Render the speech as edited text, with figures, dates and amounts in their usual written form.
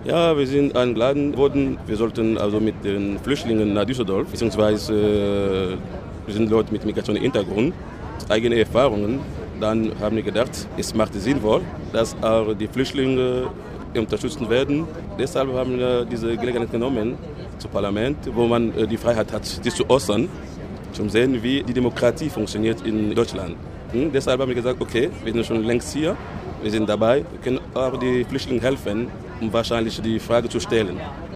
Ja, wir sind eingeladen worden. Wir sollten also mit den Flüchtlingen nach Düsseldorf, beziehungsweise wir sind Leute mit Migrationshintergrund, eigene Erfahrungen. Dann haben wir gedacht, es macht sinnvoll, dass auch die Flüchtlinge unterstützt werden. Deshalb haben wir diese Gelegenheit genommen zum Parlament, wo man die Freiheit hat, sich zu äußern, zum sehen, wie die Demokratie funktioniert in Deutschland. Deshalb haben wir gesagt, okay, wir sind schon längst hier, wir sind dabei, wir können auch die Flüchtlingen helfen, um wahrscheinlich die Frage zu stellen.